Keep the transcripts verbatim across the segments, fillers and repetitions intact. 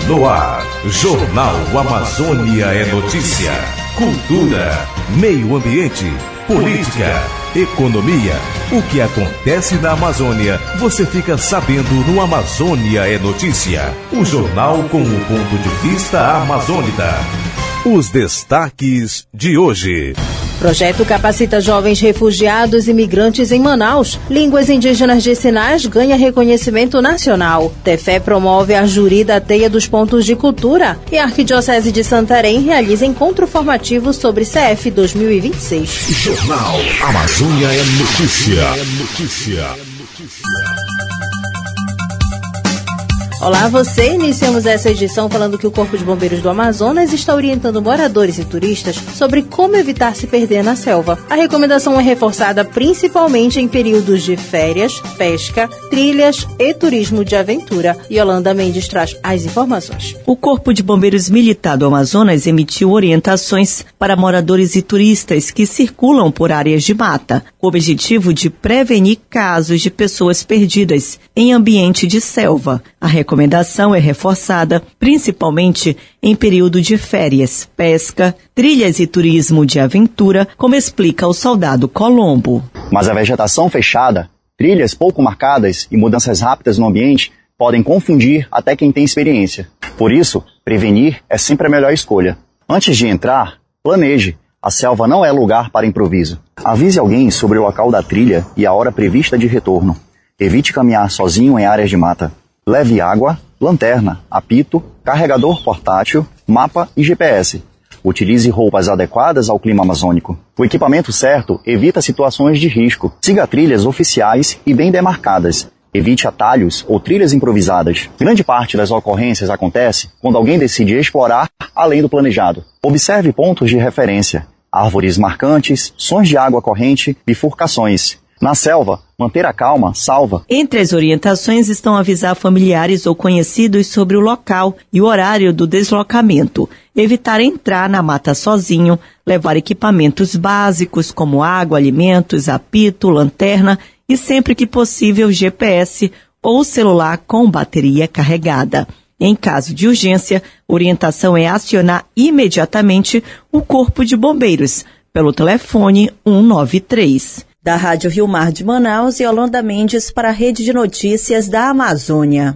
no ar. Jornal Amazônia é notícia. Cultura, meio ambiente, política, economia. O que acontece na Amazônia, você fica sabendo no Amazônia é Notícia. O jornal com o ponto de vista amazônida. Os destaques de hoje. Projeto capacita jovens refugiados e migrantes em Manaus. Línguas indígenas de sinais ganha reconhecimento nacional. Tefé promove a juri da Teia dos Pontos de Cultura. E a Arquidiocese de Santarém realiza encontro formativo sobre C F dois mil e vinte e seis. Jornal Amazônia é Notícia. É notícia. Olá, você. Iniciamos essa edição falando que o Corpo de Bombeiros do Amazonas está orientando moradores e turistas sobre como evitar se perder na selva. A recomendação é reforçada principalmente em períodos de férias, pesca, trilhas e turismo de aventura. Yolanda Mendes traz as informações. O Corpo de Bombeiros Militar do Amazonas emitiu orientações para moradores e turistas que circulam por áreas de mata, com o objetivo de prevenir casos de pessoas perdidas em ambiente de selva. A recomendação é reforçada principalmente em período de férias, pesca, trilhas e turismo de aventura, como explica o soldado Colombo. Mas a vegetação fechada, trilhas pouco marcadas e mudanças rápidas no ambiente podem confundir até quem tem experiência. Por isso, prevenir é sempre a melhor escolha. Antes de entrar, planeje. A selva não é lugar para improviso. Avise alguém sobre o local da trilha e a hora prevista de retorno. Evite caminhar sozinho em áreas de mata. Leve água, lanterna, apito, carregador portátil, mapa e G P S. Utilize roupas adequadas ao clima amazônico. O equipamento certo evita situações de risco. Siga trilhas oficiais e bem demarcadas. Evite atalhos ou trilhas improvisadas. Grande parte das ocorrências acontece quando alguém decide explorar além do planejado. Observe pontos de referência, árvores marcantes, sons de água corrente, bifurcações. Na selva, manter a calma salva. Entre as orientações estão avisar familiares ou conhecidos sobre o local e o horário do deslocamento, evitar entrar na mata sozinho, levar equipamentos básicos como água, alimentos, apito, lanterna e, sempre que possível, G P S ou celular com bateria carregada. Em caso de urgência, orientação é acionar imediatamente o Corpo de Bombeiros pelo telefone um nove três. Da Rádio Rio Mar de Manaus, Yolanda Mendes para a Rede de Notícias da Amazônia.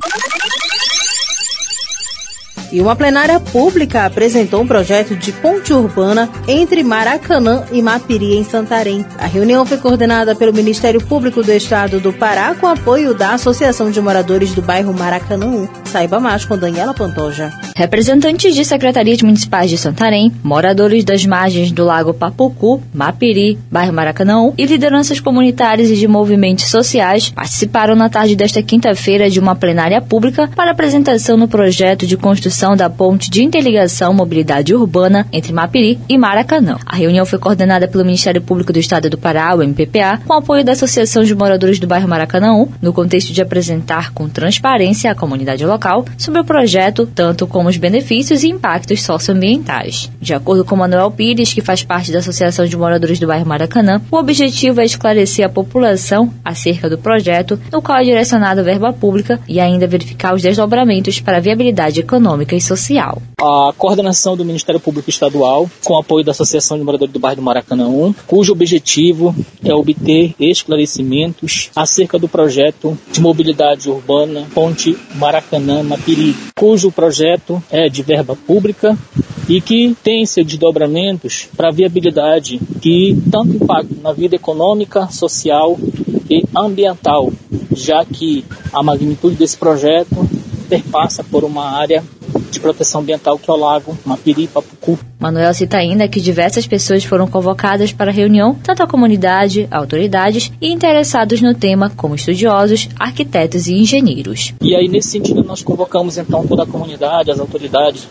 E uma plenária pública apresentou um projeto de ponte urbana entre Maracanã e Mapiri, em Santarém. A reunião foi coordenada pelo Ministério Público do Estado do Pará, com apoio da Associação de Moradores do Bairro Maracanã um. Saiba mais com Daniela Pantoja. Representantes de secretarias municipais de Santarém, moradores das margens do Lago Papucu, Mapiri, Bairro Maracanã um e lideranças comunitárias e de movimentos sociais participaram na tarde desta quinta-feira de uma plenária pública para apresentação no projeto de construção da ponte de interligação mobilidade urbana entre Mapiri e Maracanã. A reunião foi coordenada pelo Ministério Público do Estado do Pará, o M P P A, com apoio da Associação de Moradores do Bairro Maracanã um, no contexto de apresentar com transparência à comunidade local sobre o projeto, tanto como os benefícios e impactos socioambientais. De acordo com Manuel Pires, que faz parte da Associação de Moradores do Bairro Maracanã, o objetivo é esclarecer a população acerca do projeto, no qual é direcionada verba pública, e ainda verificar os desdobramentos para a viabilidade econômica e social. A coordenação do Ministério Público Estadual, com apoio da Associação de Moradores do Bairro do Maracanã um, cujo objetivo é obter esclarecimentos acerca do projeto de mobilidade urbana Ponte Maracanã-Mapiri, cujo projeto é de verba pública e que tem seus desdobramentos para a viabilidade que tanto impacta na vida econômica, social e ambiental, já que a magnitude desse projeto perpassa por uma área de proteção ambiental que é o Lago Mapiri Papucu. Manuel cita ainda que diversas pessoas foram convocadas para a reunião, tanto a comunidade, autoridades e interessados no tema, como estudiosos, arquitetos e engenheiros. E aí, nesse sentido, nós convocamos então toda a comunidade, as autoridades,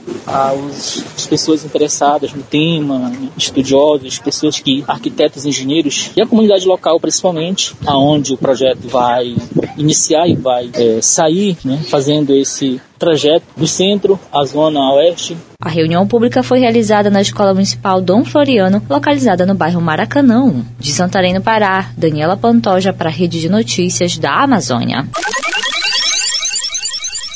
as, as pessoas interessadas no tema, estudiosos, pessoas que, arquitetos, engenheiros e a comunidade local, principalmente, aonde o projeto vai iniciar e vai é, sair, né, fazendo esse trajeto do centro à zona oeste. A reunião pública foi realizada na Escola Municipal Dom Floriano, localizada no bairro Maracanã um. De Santarém, no Pará, Daniela Pantoja para a Rede de Notícias da Amazônia.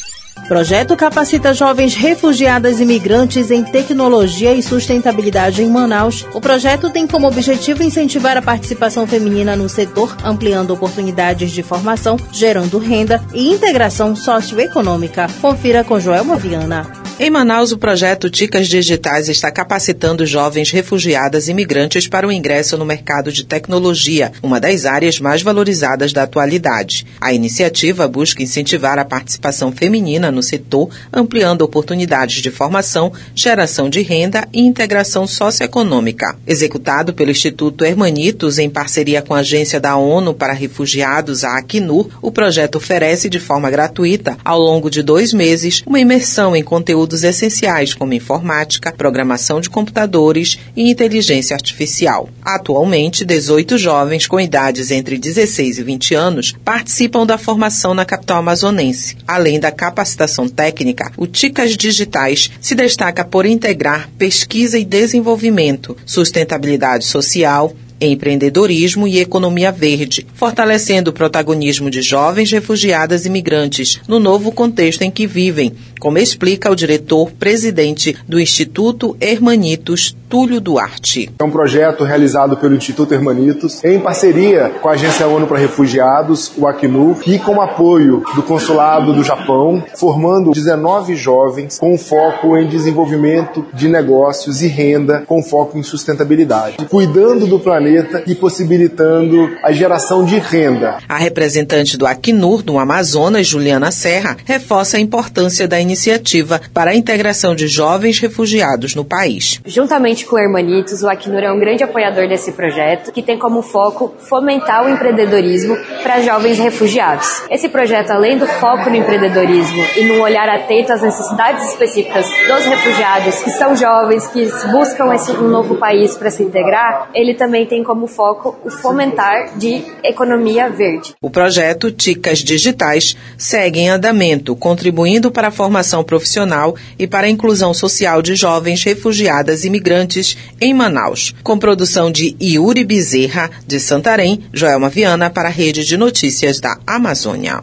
Projeto capacita jovens refugiadas e migrantes em tecnologia e sustentabilidade em Manaus. O projeto tem como objetivo incentivar a participação feminina no setor, ampliando oportunidades de formação, gerando renda e integração socioeconômica. Confira com Joelma Viana. Em Manaus, o projeto Ticas Digitais está capacitando jovens refugiadas e migrantes para o ingresso no mercado de tecnologia, uma das áreas mais valorizadas da atualidade. A iniciativa busca incentivar a participação feminina no setor, ampliando oportunidades de formação, geração de renda e integração socioeconômica. Executado pelo Instituto Hermanitos em parceria com a Agência da ONU para Refugiados, a Acnur, o projeto oferece de forma gratuita, ao longo de dois meses, uma imersão em conteúdo essenciais como informática, programação de computadores e inteligência artificial. Atualmente, dezoito jovens com idades entre dezesseis e vinte anos participam da formação na capital amazonense. Além da capacitação técnica, o Ticas Digitais se destaca por integrar pesquisa e desenvolvimento, sustentabilidade social, empreendedorismo e economia verde, fortalecendo o protagonismo de jovens refugiadas e migrantes no novo contexto em que vivem, como explica o diretor-presidente do Instituto Hermanitos, Túlio Duarte. É um projeto realizado pelo Instituto Hermanitos em parceria com a Agência ONU para Refugiados, o Acnur, e com o apoio do Consulado do Japão, formando dezenove jovens com foco em desenvolvimento de negócios e renda com foco em sustentabilidade, cuidando do planeta e possibilitando a geração de renda. A representante do Acnur no Amazonas, Juliana Serra, reforça a importância da iniciativa para a integração de jovens refugiados no país. Juntamente com o Hermanitos, o Acnur é um grande apoiador desse projeto, que tem como foco fomentar o empreendedorismo para jovens refugiados. Esse projeto, além do foco no empreendedorismo e no olhar atento às necessidades específicas dos refugiados, que são jovens, que buscam esse, um novo país para se integrar, ele também tem como foco o fomentar de economia verde. O projeto Ticas Digitais segue em andamento, contribuindo para a formação profissional e para a inclusão social de jovens refugiadas e migrantes em Manaus. Com produção de Yuri Bezerra, de Santarém, Joelma Viana para a Rede de Notícias da Amazônia.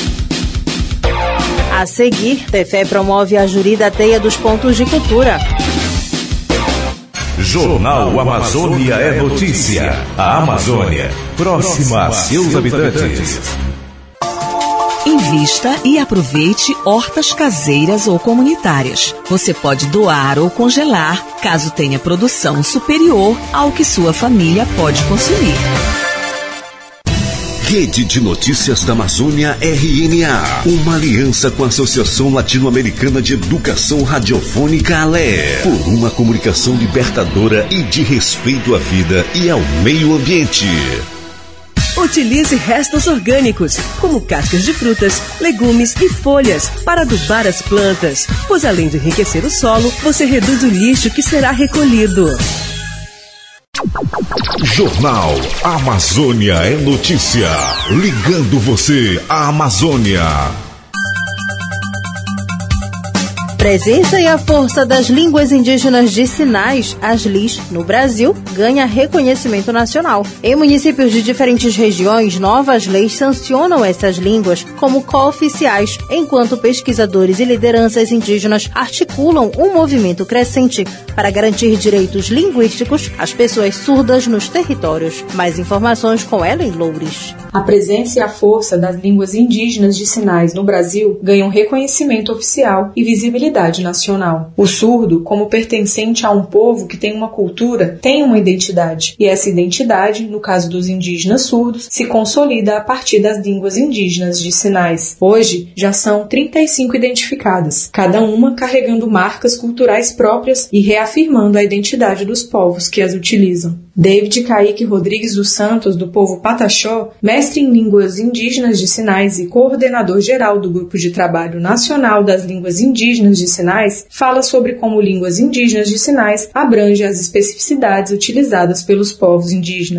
A seguir, T F E promove a Juri da Teia dos Pontos de Cultura. Jornal Amazônia é notícia. A Amazônia, próxima a seus habitantes. Invista e aproveite hortas caseiras ou comunitárias. Você pode doar ou congelar, caso tenha produção superior ao que sua família pode consumir. Rede de Notícias da Amazônia R N A, uma aliança com a Associação Latino-Americana de Educação Radiofônica A L E, por uma comunicação libertadora e de respeito à vida e ao meio ambiente. Utilize restos orgânicos, como cascas de frutas, legumes e folhas, para adubar as plantas, pois além de enriquecer o solo, você reduz o lixo que será recolhido. Jornal Amazônia é notícia. Ligando você à Amazônia. Presença e a força das línguas indígenas de sinais, as L I S, no Brasil, ganha reconhecimento nacional. Em municípios de diferentes regiões, novas leis sancionam essas línguas como cooficiais, enquanto pesquisadores e lideranças indígenas articulam um movimento crescente para garantir direitos linguísticos às pessoas surdas nos territórios. Mais informações com Ellen Loures. A presença e a força das línguas indígenas de sinais no Brasil ganham reconhecimento oficial e visibilidade nacional. O surdo, como pertencente a um povo que tem uma cultura, tem uma identidade, e essa identidade, no caso dos indígenas surdos, se consolida a partir das línguas indígenas de sinais. Hoje, já são trinta e cinco identificadas, cada uma carregando marcas culturais próprias e reafirmando a identidade dos povos que as utilizam. David Kaique Rodrigues dos Santos, do povo Pataxó, mestre em línguas indígenas de sinais e coordenador geral do Grupo de Trabalho Nacional das Línguas Indígenas de Sinais, fala sobre como línguas indígenas de sinais abrange as especificidades utilizadas pelos povos indígenas.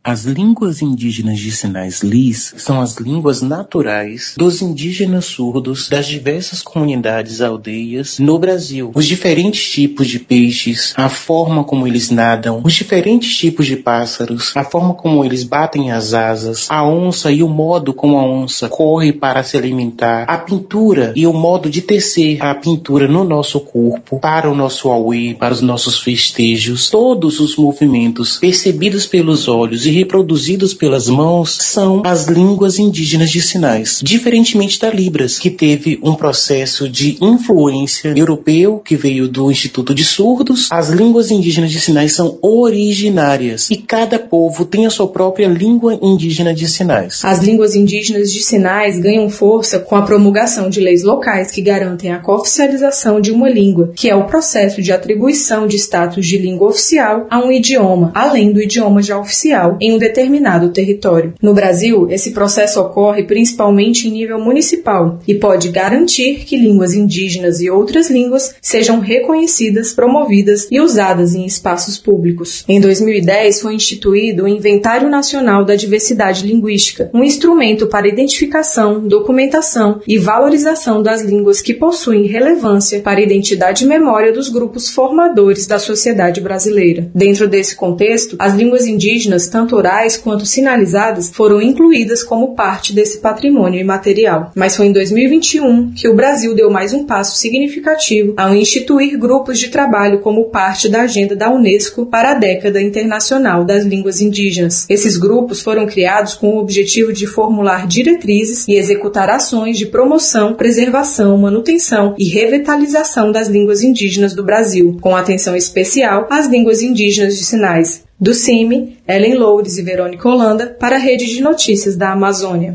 As línguas indígenas de sinais L I S são as línguas naturais dos indígenas surdos das diversas comunidades aldeias no Brasil. Os diferentes tipos de peixes, a forma como eles nadam, os diferentes tipos de pássaros, a forma como eles batem as asas, a onça e o modo como a onça corre para se alimentar, a pintura e o modo de tecer a pintura no nosso corpo, para o nosso auê, para os nossos festejos, todos os movimentos percebidos pelos olhos e reproduzidos pelas mãos são as línguas indígenas de sinais, diferentemente da Libras, que teve um processo de influência europeu que veio do Instituto de Surdos. As línguas indígenas de sinais são originárias e cada povo tem a sua própria língua indígena de sinais. As línguas indígenas de sinais ganham força com a promulgação de leis locais que garantem a cooficialização de uma língua, que é o processo de atribuição de status de língua oficial a um idioma, além do idioma já oficial, em um determinado território. No Brasil, esse processo ocorre principalmente em nível municipal e pode garantir que línguas indígenas e outras línguas sejam reconhecidas, promovidas e usadas em espaços públicos. Em dois mil e dez, foi instituído o Inventário Nacional da Diversidade Linguística, um instrumento para identificação, documentação e valorização das línguas que possuem relevância para a identidade e memória dos grupos formadores da sociedade brasileira. Dentro desse contexto, as línguas indígenas, tanto orais quanto sinalizadas, foram incluídas como parte desse patrimônio imaterial. Mas foi em dois mil e vinte e um que o Brasil deu mais um passo significativo ao instituir grupos de trabalho como parte da agenda da Unesco para a década internacional das línguas indígenas. Esses grupos foram criados com o objetivo de formular diretrizes e executar ações de promoção, preservação, manutenção e revitalização das línguas indígenas do Brasil, com atenção especial às línguas indígenas de sinais. Do C I M, Ellen Loures e Verônica Holanda, para a Rede de Notícias da Amazônia.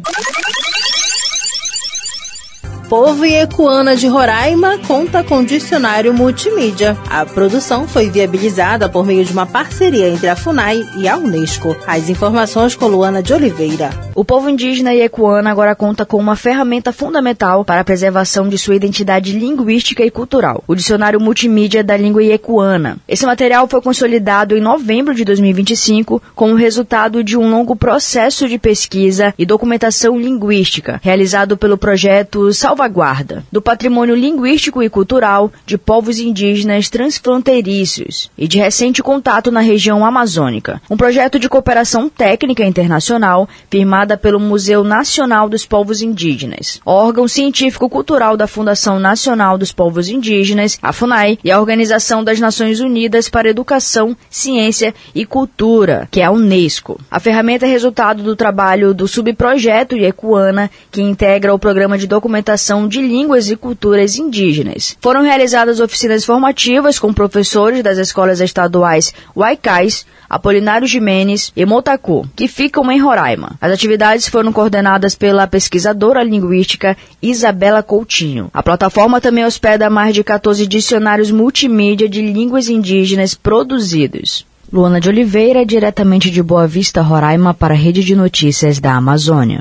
Povo Iecuana de Roraima conta com dicionário multimídia. A produção foi viabilizada por meio de uma parceria entre a FUNAI e a Unesco. As informações com Luana de Oliveira. O povo indígena iecuana agora conta com uma ferramenta fundamental para a preservação de sua identidade linguística e cultural, o dicionário multimídia da língua iecuana. Esse material foi consolidado em novembro de dois mil e vinte e cinco como resultado de um longo processo de pesquisa e documentação linguística, realizado pelo projeto Salvaguarda do Patrimônio Linguístico e Cultural de Povos Indígenas Transfronteiriços e de recente contato na região amazônica. Um projeto de cooperação técnica internacional firmada pelo Museu Nacional dos Povos Indígenas, órgão científico-cultural da Fundação Nacional dos Povos Indígenas, a FUNAI, e a Organização das Nações Unidas para Educação, Ciência e Cultura, que é a Unesco. A ferramenta é resultado do trabalho do subprojeto Iecuana, que integra o Programa de Documentação de Línguas e Culturas Indígenas. Foram realizadas oficinas formativas com professores das escolas estaduais Huaycais, Apolinário Jimenez e Motacu, que ficam em Roraima. As atividades foram coordenadas pela pesquisadora linguística Isabela Coutinho. A plataforma também hospeda mais de quatorze dicionários multimídia de línguas indígenas produzidos. Luana de Oliveira, diretamente de Boa Vista, Roraima, para a Rede de Notícias da Amazônia.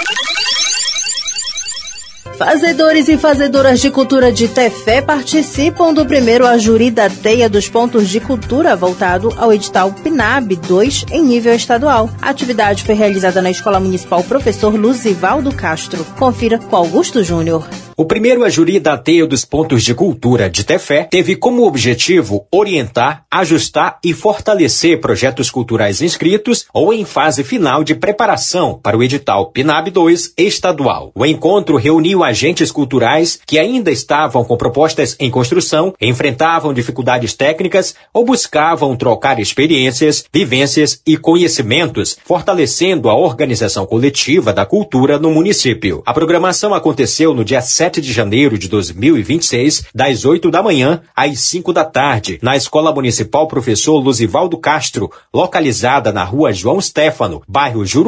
Fazedores e fazedoras de cultura de Tefé participam do primeiro Ajuri da Teia dos Pontos de Cultura voltado ao edital P N A B dois em nível estadual. A atividade foi realizada na Escola Municipal Professor Luzivaldo Castro. Confira com Augusto Júnior. O primeiro Ajuri da Teia dos Pontos de Cultura de Tefé teve como objetivo orientar, ajustar e fortalecer projetos culturais inscritos ou em fase final de preparação para o edital P N A B dois estadual. O encontro reuniu agentes culturais que ainda estavam com propostas em construção, enfrentavam dificuldades técnicas ou buscavam trocar experiências, vivências e conhecimentos, fortalecendo a organização coletiva da cultura no município. A programação aconteceu no dia sete de janeiro de dois mil e vinte e seis, das oito da manhã às cinco da tarde, na Escola Municipal Professor Luzivaldo Castro, localizada na Rua João Stefano, bairro Juruá,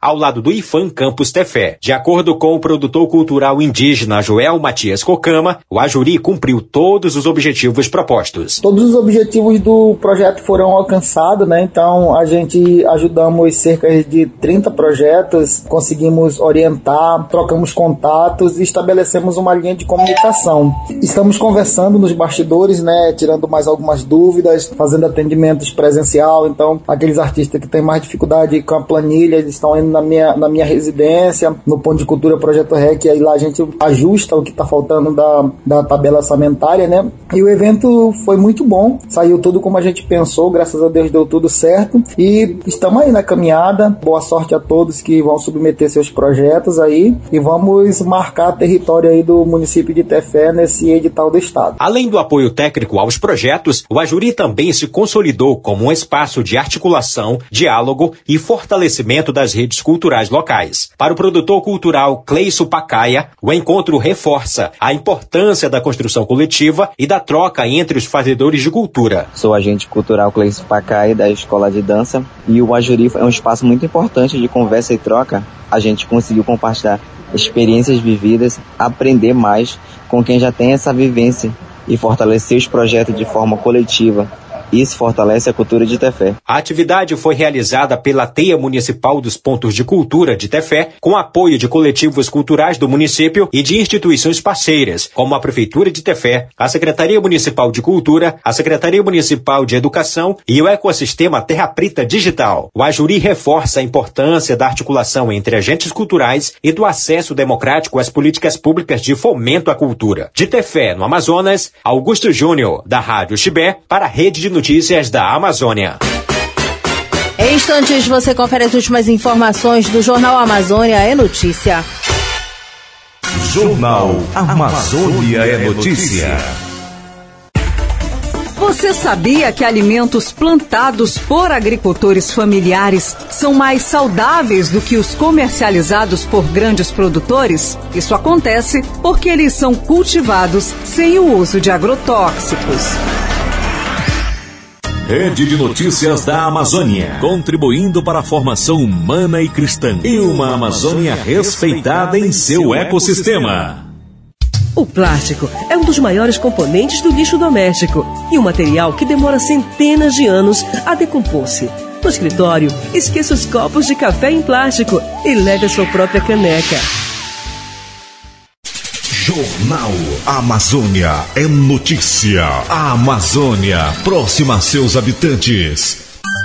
ao lado do IFAM Campus Tefé. De acordo com o produtor cultural indígena Joel Matias Cocama, o Ajuri cumpriu todos os objetivos propostos. Todos os objetivos do projeto foram alcançados, né? Então a gente ajudamos cerca de trinta projetos, conseguimos orientar, trocamos contatos e estabelecemos uma linha de comunicação. Estamos conversando nos bastidores, né? Tirando mais algumas dúvidas, fazendo atendimentos presencial. Então aqueles artistas que têm mais dificuldade com a planilha, eles estão indo na minha, na minha residência, no Ponto de Cultura Projeto R E C, e aí lá a gente ajusta o que está faltando da, da tabela orçamentária, né? E o evento foi muito bom, saiu tudo como a gente pensou, graças a Deus deu tudo certo e estamos aí na caminhada. Boa sorte a todos que vão submeter seus projetos aí e vamos marcar território aí do município de Tefé nesse edital do estado. Além do apoio técnico aos projetos, o Ajuri também se consolidou como um espaço de articulação, diálogo e fortalecimento das redes culturais locais. Para o produtor cultural Cleison Pacaia, o encontro reforça a importância da construção coletiva e da troca entre os fazedores de cultura. Sou agente cultural Cleison Pacaia da Escola de Dança e o Ajuri é um espaço muito importante de conversa e troca. A gente conseguiu compartilhar experiências vividas, aprender mais com quem já tem essa vivência e fortalecer os projetos de forma coletiva. Isso fortalece a cultura de Tefé. A atividade foi realizada pela Teia Municipal dos Pontos de Cultura de Tefé, com apoio de coletivos culturais do município e de instituições parceiras, como a Prefeitura de Tefé, a Secretaria Municipal de Cultura, a Secretaria Municipal de Educação e o ecossistema Terra Preta Digital. O Ajuri reforça a importância da articulação entre agentes culturais e do acesso democrático às políticas públicas de fomento à cultura. De Tefé, no Amazonas, Augusto Júnior, da Rádio Chibé, para a Rede de Notícias da Amazônia. Em instantes, você confere as últimas informações do Jornal Amazônia é Notícia. Jornal Amazônia é Notícia. Você sabia que alimentos plantados por agricultores familiares são mais saudáveis do que os comercializados por grandes produtores? Isso acontece porque eles são cultivados sem o uso de agrotóxicos. Rede de Notícias da Amazônia, contribuindo para a formação humana e cristã e uma Amazônia respeitada em seu ecossistema. O plástico é um dos maiores componentes do lixo doméstico e um material que demora centenas de anos a decompor-se. No escritório, esqueça os copos de café em plástico e leve a sua própria caneca. Jornal Amazônia é notícia. A Amazônia, próxima a seus habitantes.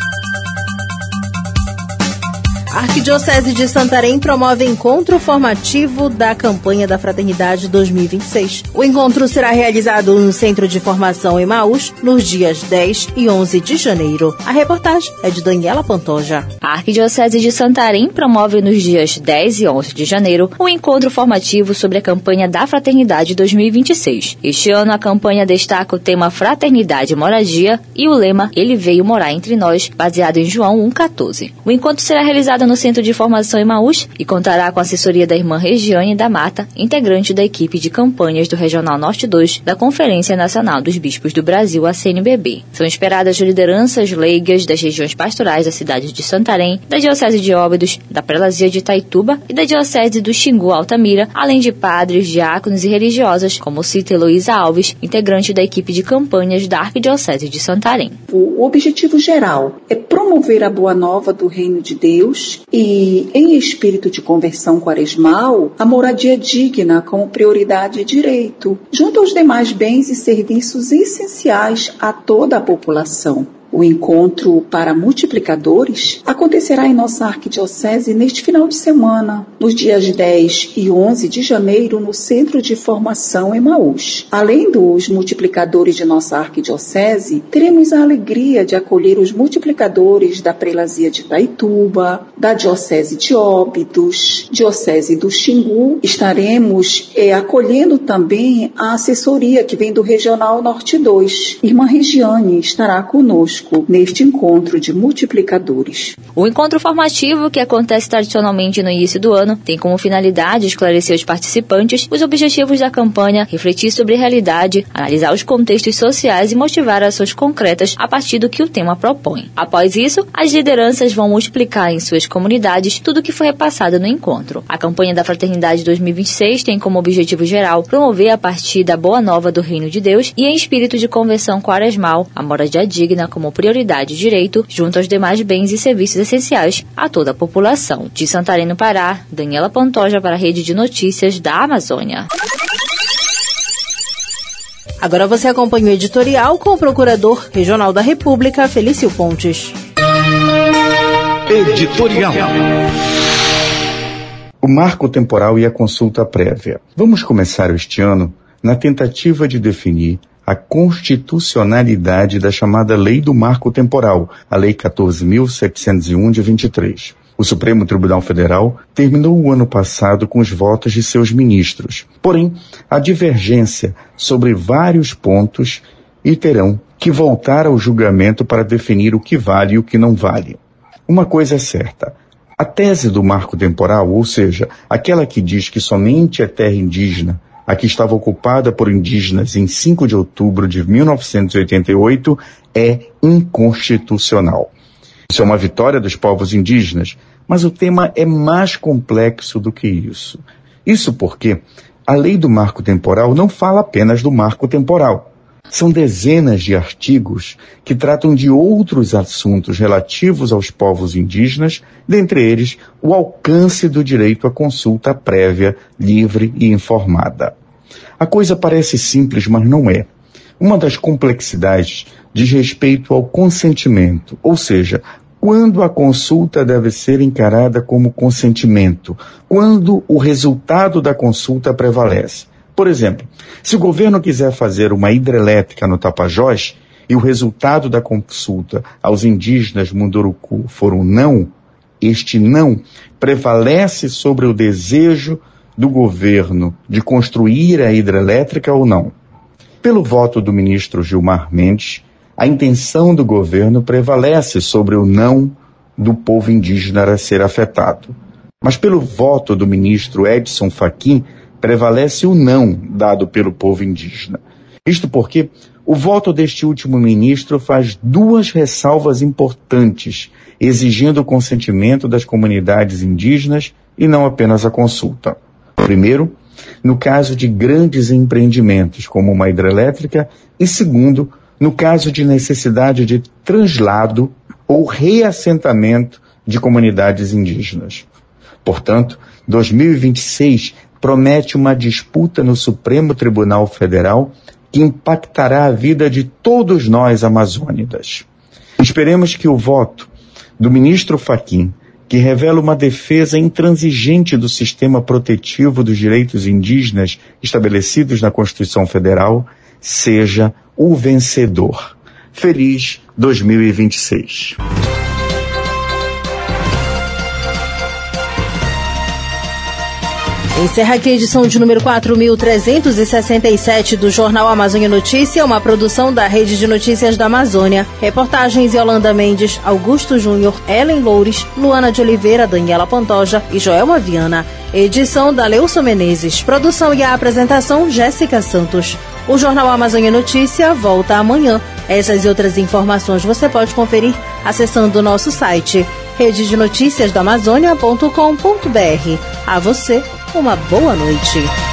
A Arquidiocese de Santarém promove encontro formativo da campanha da Fraternidade dois mil e vinte e seis. O encontro será realizado no Centro de Formação Emaús nos dias dez e onze de janeiro. A reportagem é de Daniela Pantoja. A Arquidiocese de Santarém promove nos dias dez e onze de janeiro um encontro formativo sobre a campanha da Fraternidade dois mil e vinte e seis. Este ano a campanha destaca o tema Fraternidade e Moradia e o lema Ele Veio Morar Entre Nós, baseado em João um, quatorze. O encontro será realizado no Centro de Formação Emaús e contará com a assessoria da irmã Regiane da Mata, integrante da equipe de campanhas do Regional Norte dois da Conferência Nacional dos Bispos do Brasil, a C N B B. São esperadas lideranças leigas das regiões pastorais da cidade de Santarém, da Diocese de Óbidos, da Prelazia de Itaituba e da Diocese do Xingu Altamira, além de padres, diáconos e religiosas, como cita Heloísa Alves, integrante da equipe de campanhas da Arquidiocese de Santarém. O objetivo geral é promover a boa nova do Reino de Deus e, em espírito de conversão quaresmal, a moradia digna como prioridade e direito, junto aos demais bens e serviços essenciais a toda a população. O encontro para multiplicadores acontecerá em nossa arquidiocese neste final de semana, nos dias dez e onze de janeiro, no Centro de Formação Emaús. Além dos multiplicadores de nossa arquidiocese, teremos a alegria de acolher os multiplicadores da Prelazia de Itaituba, da Diocese de Óbidos, Diocese do Xingu. Estaremos eh, acolhendo também a assessoria que vem do Regional Norte dois. Irmã Regiane estará conosco. conosco neste encontro de multiplicadores. O encontro formativo, que acontece tradicionalmente no início do ano, tem como finalidade esclarecer aos participantes os objetivos da campanha, refletir sobre a realidade, analisar os contextos sociais e motivar ações concretas a partir do que o tema propõe. Após isso, as lideranças vão multiplicar em suas comunidades tudo o que foi repassado no encontro. A campanha da Fraternidade dois mil e vinte e seis tem como objetivo geral promover a partir da Boa Nova do Reino de Deus e em espírito de conversão quaresmal, a moradia digna como prioridade e direito, junto aos demais bens e serviços essenciais a toda a população. De Santarém, no Pará, Daniela Pantoja para a Rede de Notícias da Amazônia. Agora você acompanha o editorial com o Procurador Regional da República, Felício Pontes. Editorial. O marco temporal e a consulta prévia. Vamos começar este ano na tentativa de definir a constitucionalidade da chamada Lei do Marco Temporal, a Lei quatorze mil setecentos e um de vinte e três. O Supremo Tribunal Federal terminou o ano passado com os votos de seus ministros. Porém, há divergência sobre vários pontos e terão que voltar ao julgamento para definir o que vale e o que não vale. Uma coisa é certa. A tese do marco temporal, ou seja, aquela que diz que somente a terra indígena, a que estava ocupada por indígenas em cinco de outubro de mil novecentos e oitenta e oito, é inconstitucional. Isso é uma vitória dos povos indígenas, mas o tema é mais complexo do que isso. Isso porque a lei do marco temporal não fala apenas do marco temporal. São dezenas de artigos que tratam de outros assuntos relativos aos povos indígenas, dentre eles o alcance do direito à consulta prévia, livre e informada. A coisa parece simples, mas não é. Uma das complexidades diz respeito ao consentimento, ou seja, quando a consulta deve ser encarada como consentimento, quando o resultado da consulta prevalece. Por exemplo, se o governo quiser fazer uma hidrelétrica no Tapajós e o resultado da consulta aos indígenas Munduruku for um não, este não prevalece sobre o desejo do governo de construir a hidrelétrica ou não. Pelo voto do ministro Gilmar Mendes, a intenção do governo prevalece sobre o não do povo indígena a ser afetado. Mas pelo voto do ministro Edson Fachin, prevalece o não dado pelo povo indígena. Isto porque o voto deste último ministro faz duas ressalvas importantes, exigindo o consentimento das comunidades indígenas e não apenas a consulta. Primeiro, no caso de grandes empreendimentos, como uma hidrelétrica, e segundo, no caso de necessidade de translado ou reassentamento de comunidades indígenas. Portanto, dois mil e vinte e seis promete uma disputa no Supremo Tribunal Federal que impactará a vida de todos nós amazônidas. Esperemos que o voto do ministro Fachin, que revela uma defesa intransigente do sistema protetivo dos direitos indígenas estabelecidos na Constituição Federal, seja o vencedor. Feliz dois mil e vinte e seis. Encerra aqui a edição de número quatro mil trezentos e sessenta e sete do Jornal Amazônia Notícia, uma produção da Rede de Notícias da Amazônia. Reportagens Yolanda Mendes, Augusto Júnior, Ellen Loures, Luana de Oliveira, Daniela Pantoja e Joelma Viana. Edição da Leuson Menezes. Produção e a apresentação Jéssica Santos. O Jornal Amazônia Notícia volta amanhã. Essas e outras informações você pode conferir acessando o nosso site rede de notícias da amazônia ponto com ponto br. A você, uma boa noite.